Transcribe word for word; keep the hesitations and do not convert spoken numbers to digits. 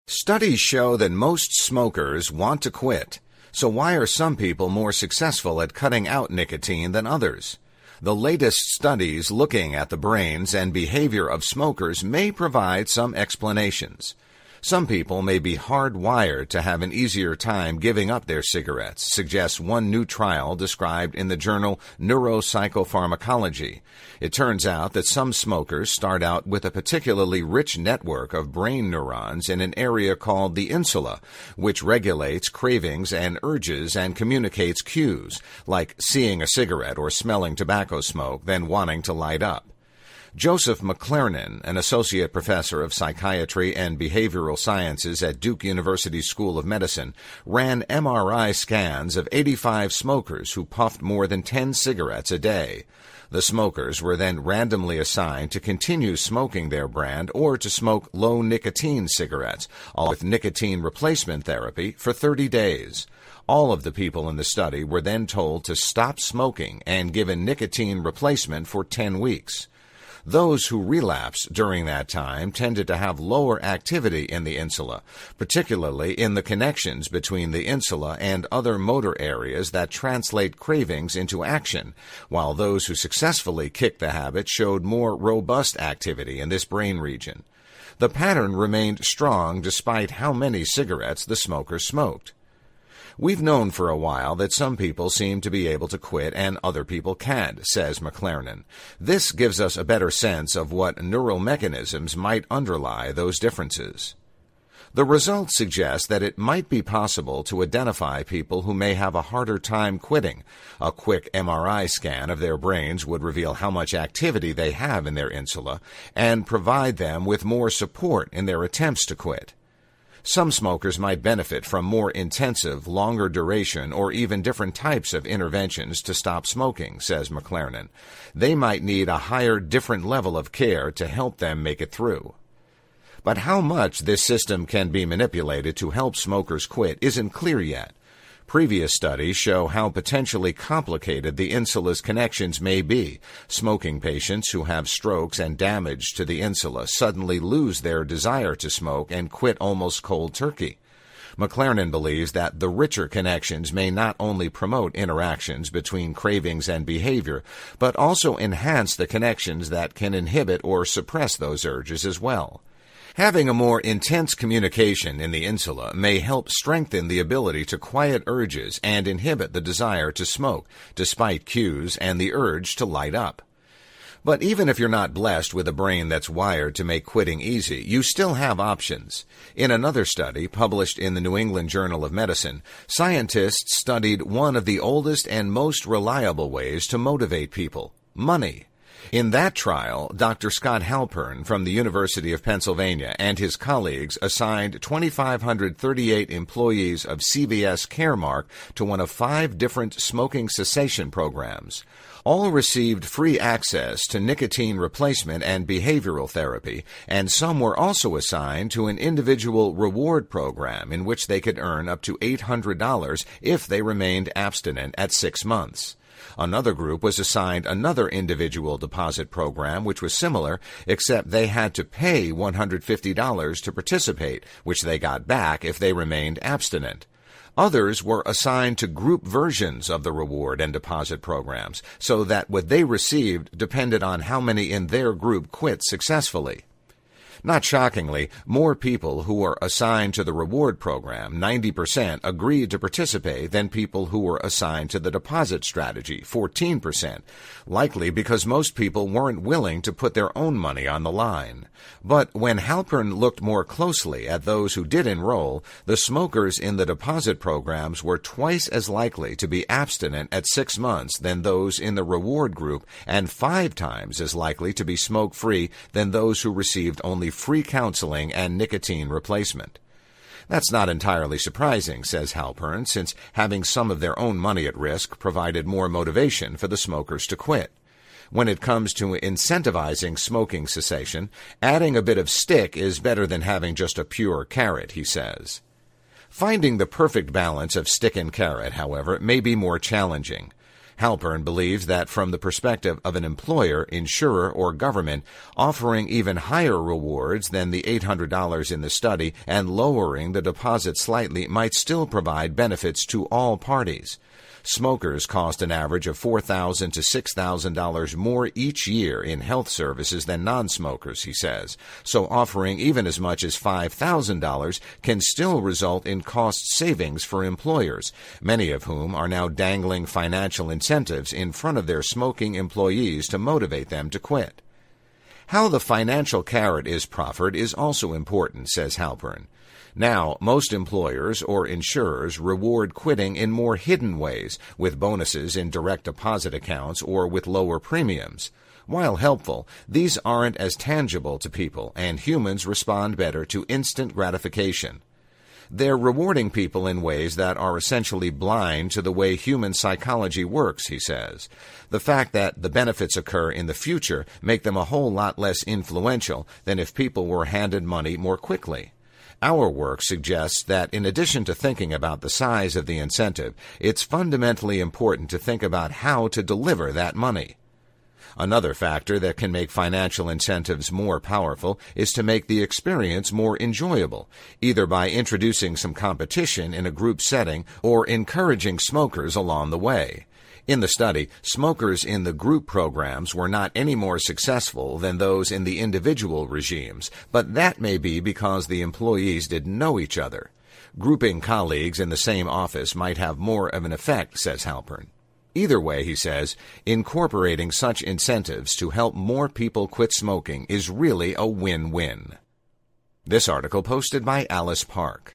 Studies show that most smokers want to quit. So why are some people more successful at cutting out nicotine than others? The latest studies looking at the brains and behavior of smokers may provide some explanations. Some people may be hardwired to have an easier time giving up their cigarettes, suggests one new trial described in the journal Neuropsychopharmacology. It turns out that some smokers start out with a particularly rich network of brain neurons in an area called the insula, which regulates cravings and urges and communicates cues, like seeing a cigarette or smelling tobacco smoke, then wanting to light up. Joseph McClarnon, an associate professor of psychiatry and behavioral sciences at Duke University School of Medicine, ran M R I scans of eighty-five smokers who puffed more than ten cigarettes a day. The smokers were then randomly assigned to continue smoking their brand or to smoke low-nicotine cigarettes, all with nicotine replacement therapy, for thirty days. All of the people in the study were then told to stop smoking and given nicotine replacement for ten weeks. Those who relapsed during that time tended to have lower activity in the insula, particularly in the connections between the insula and other motor areas that translate cravings into action, while those who successfully kicked the habit showed more robust activity in this brain region. The pattern remained strong despite how many cigarettes the smoker smoked. We've known for a while that some people seem to be able to quit and other people can't, says McClarnon. This gives us a better sense of what neural mechanisms might underlie those differences. The results suggest that it might be possible to identify people who may have a harder time quitting. A quick M R I scan of their brains would reveal how much activity they have in their insula and provide them with more support in their attempts to quit. Some smokers might benefit from more intensive, longer duration, or even different types of interventions to stop smoking, says McClarnon. They might need a higher, different level of care to help them make it through. But how much this system can be manipulated to help smokers quit isn't clear yet. Previous studies show how potentially complicated the insula's connections may be. Smoking patients who have strokes and damage to the insula suddenly lose their desire to smoke and quit almost cold turkey. McClarnon believes that the richer connections may not only promote interactions between cravings and behavior, but also enhance the connections that can inhibit or suppress those urges as well. Having a more intense communication in the insula may help strengthen the ability to quiet urges and inhibit the desire to smoke, despite cues and the urge to light up. But even if you're not blessed with a brain that's wired to make quitting easy, you still have options. In another study published in the New England Journal of Medicine, scientists studied one of the oldest and most reliable ways to motivate people: money. In that trial, Doctor Scott Halpern from the University of Pennsylvania and his colleagues assigned two thousand five hundred thirty-eight employees of C V S Caremark to one of five different smoking cessation programs. All received free access to nicotine replacement and behavioral therapy, and some were also assigned to an individual reward program in which they could earn up to eight hundred dollars if they remained abstinent at six months. Another group was assigned another individual deposit program which was similar, except they had to pay one hundred fifty dollars to participate, which they got back if they remained abstinent. Others were assigned to group versions of the reward and deposit programs, so that what they received depended on how many in their group quit successfully. Not shockingly, more people who were assigned to the reward program, ninety percent, agreed to participate than people who were assigned to the deposit strategy, fourteen percent, likely because most people weren't willing to put their own money on the line. But when Halpern looked more closely at those who did enroll, the smokers in the deposit programs were twice as likely to be abstinent at six months than those in the reward group, and five times as likely to be smoke-free than those who received only free counseling and nicotine replacement. That's not entirely surprising, says Halpern, since having some of their own money at risk provided more motivation for the smokers to quit. When it comes to incentivizing smoking cessation, adding a bit of stick is better than having just a pure carrot, he says. Finding the perfect balance of stick and carrot, however, may be more challenging. Halpern believes that from the perspective of an employer, insurer, or government, offering even higher rewards than the eight hundred dollars in the study and lowering the deposit slightly might still provide benefits to all parties. Smokers cost an average of four thousand dollars to six thousand dollars more each year in health services than non-smokers, he says. So offering even as much as five thousand dollars can still result in cost savings for employers, many of whom are now dangling financial incentives in front of their smoking employees to motivate them to quit. How the financial carrot is proffered is also important, says Halpern. Now, most employers or insurers reward quitting in more hidden ways, with bonuses in direct deposit accounts or with lower premiums. While helpful, these aren't as tangible to people, and humans respond better to instant gratification. They're rewarding people in ways that are essentially blind to the way human psychology works, he says. The fact that the benefits occur in the future make them a whole lot less influential than if people were handed money more quickly. Our work suggests that in addition to thinking about the size of the incentive, it's fundamentally important to think about how to deliver that money. Another factor that can make financial incentives more powerful is to make the experience more enjoyable, either by introducing some competition in a group setting or encouraging smokers along the way. In the study, smokers in the group programs were not any more successful than those in the individual regimes, but that may be because the employees didn't know each other. Grouping colleagues in the same office might have more of an effect, says Halpern. Either way, he says, incorporating such incentives to help more people quit smoking is really a win-win. This article posted by Alice Park.